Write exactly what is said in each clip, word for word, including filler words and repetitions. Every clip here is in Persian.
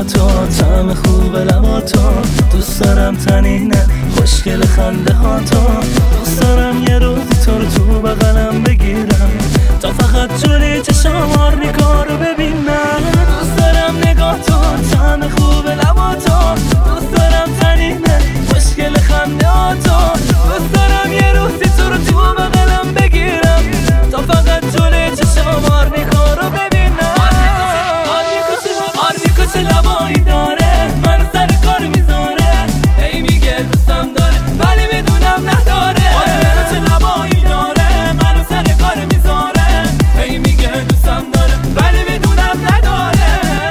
تو، طعم خوب لباتو، دوست دارم تنینه خوشگل خنده ها تو، دوست دارم یه روزی تو رو تو بغلم بگیرم تا فقط جوری چشمار نگاه رو ببینم. دوست دارم نگاه تو، طعم خوب لباتو، دوست دارم تنینه خوشگل خنده ها تو، دوست دارم یه روزی تو رو تو بغلم بگیرم تا فقط جوری چشمار نگاه رو ببینم. آرمیکو چه لبایی داره، من سر کار میذاره، هی میگه دوستم داره ولی میدونم نداره. آرمیکو چه لبایی داره، من سر کار میذاره، هی میگه دوستم داره ولی میدونم نداره.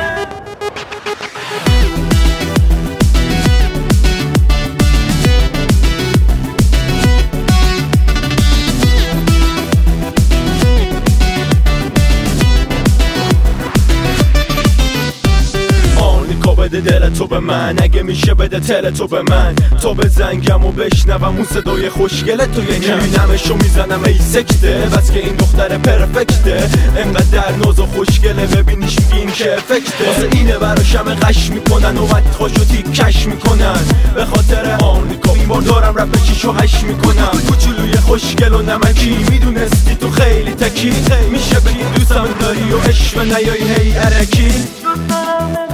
بده دل تو به من، اگه میشه بده تل تو به من، تو به زنگم و بشنوم اون صدای خوشگل تو یکم میبینمشو میزنم ای سکته، بس که این دختر پرفکته، انقدر ناز و خوشگله ببینیش میگین که افکته، واسه اینه براش همه قش میکنن و وقت خوشو تیکش میکنن، به خاطر آرمیکا این بار دارم رپ شیشو هش میکنم. کوچولوی خوشگل و نمکی میدونستی تو خیلی تکی، میشه بگی دوستم داری و عشق نیایی هی ارکی.